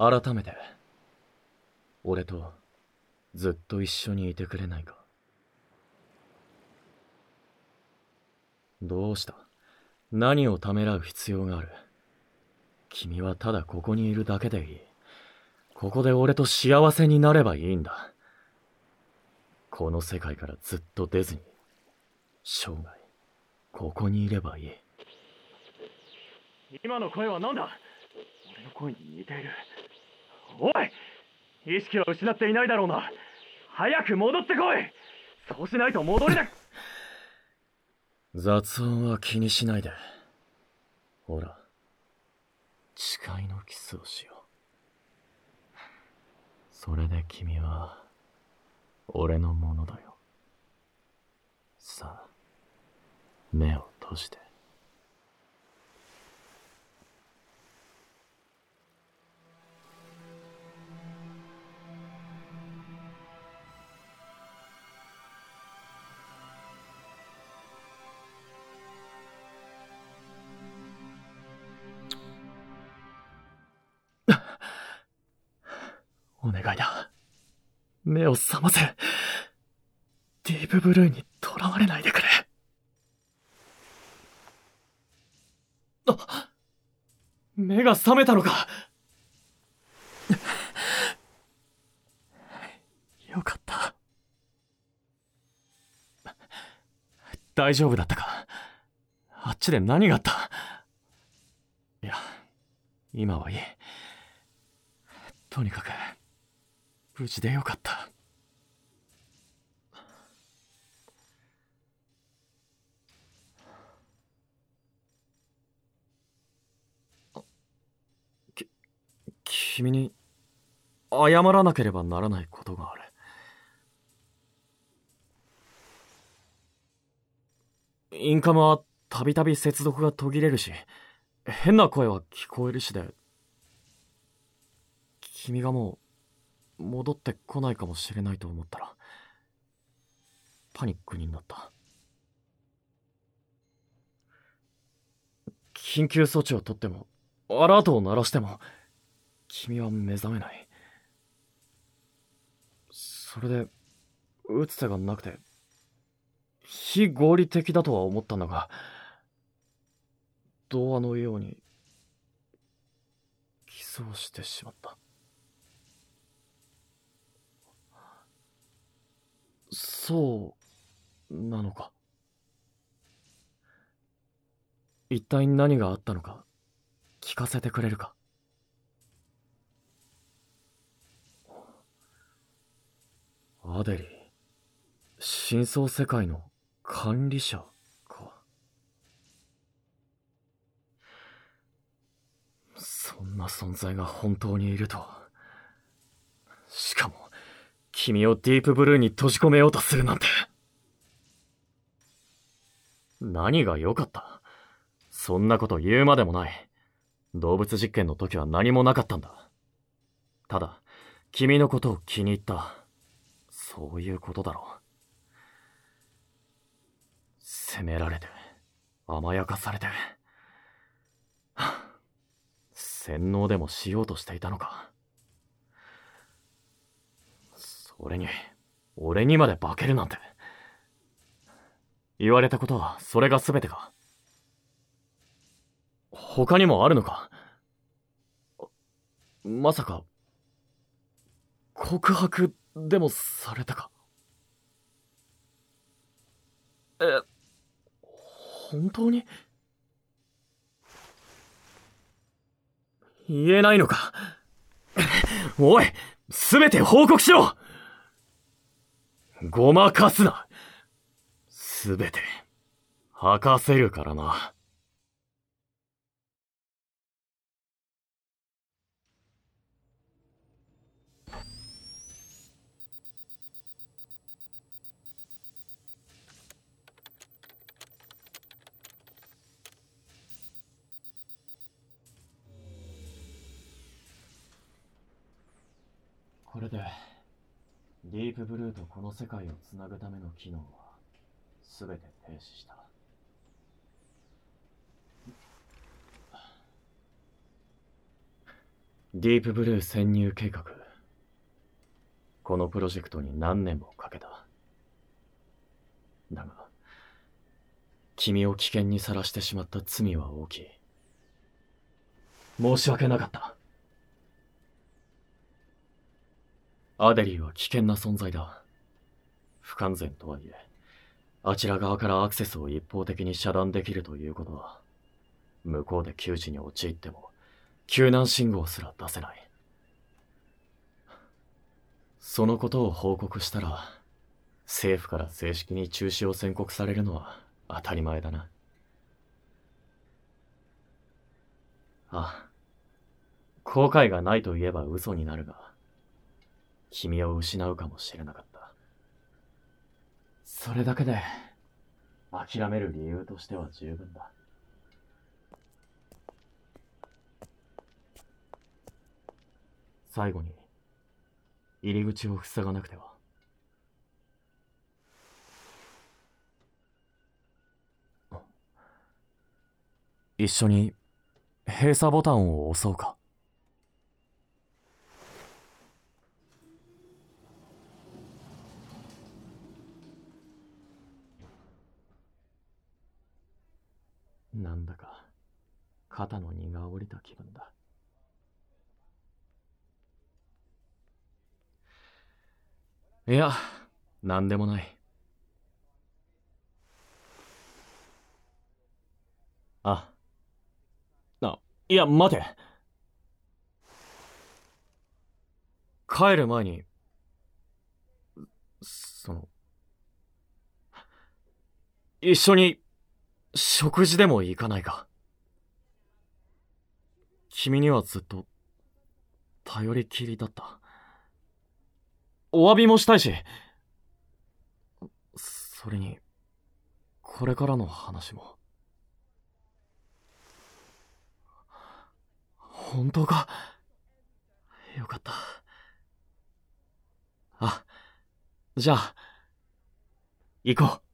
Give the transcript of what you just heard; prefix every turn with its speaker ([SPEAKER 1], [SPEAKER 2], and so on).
[SPEAKER 1] 改めて俺とずっと一緒にいてくれないか。どうした？何をためらう必要がある？君はただここにいるだけでいい。ここで俺と幸せになればいいんだ。この世界からずっと出ずに、生涯ここにいればいい。
[SPEAKER 2] 今の声は何だ？俺の声に似ている。おい、意識は失っていないだろうな。早く戻ってこい。そうしないと戻れない。
[SPEAKER 1] 雑音は気にしないで。ほら、誓いのキスをしよう。それで君は俺のものだよ。さあ、目を閉じて。お願いだ。目を覚ませ。ディープブルーに囚われないでくれ。あ、目が覚めたのか。よかった。大丈夫だったか？あっちで何があった？いや、今はいい。とにかく無事でよかった。君に謝らなければならないことがある。インカムはたびたび接続が途切れるし、変な声は聞こえるしで、君がもう戻ってこないかもしれないと思ったらパニックになった。緊急措置を取ってもアラートを鳴らしても君は目覚めない。それで打つ手がなくて非合理的だとは思ったんだが、童話のようにキスをしてしまった。そうなのか。一体何があったのか聞かせてくれるか。アデリー、深層世界の管理者か。そんな存在が本当にいるとは。しかも君をディープブルーに閉じ込めようとするなんて。何が良かった？そんなこと言うまでもない。動物実験の時は何もなかったんだ。ただ君のことを気に入った、そういうことだろう。責められて甘やかされて洗脳でもしようとしていたのか。それに俺にまで化けるなんて。言われたことはそれが全てか？他にもあるのか？まさか告白でもされたか？本当に？言えないのか？おい、全て報告しろ！ごまかすな。全て吐かせるからな。これでディープブルーとこの世界をつなぐための機能は全て停止した。 ディープブルー潜入計画。このプロジェクトに何年もかけた。だが、君を危険にさらしてしまった罪は大きい。申し訳なかった。アデリーは危険な存在だ。不完全とはいえ、あちら側からアクセスを一方的に遮断できるということは、向こうで窮地に陥っても、救難信号すら出せない。そのことを報告したら、政府から正式に中止を宣告されるのは当たり前だな。ああ、後悔がないと言えば嘘になるが、君を失うかもしれなかった。それだけで、諦める理由としては十分だ。最後に、入り口を塞がなくては。一緒に閉鎖ボタンを押そうか。なんだか肩の荷が下りた気分だ。いや、なんでもない。いや、待て。帰る前に、一緒に食事でも行かないか。君にはずっと頼りきりだった。お詫びもしたいし、それに、これからの話も。本当か？よかった。じゃあ、行こう。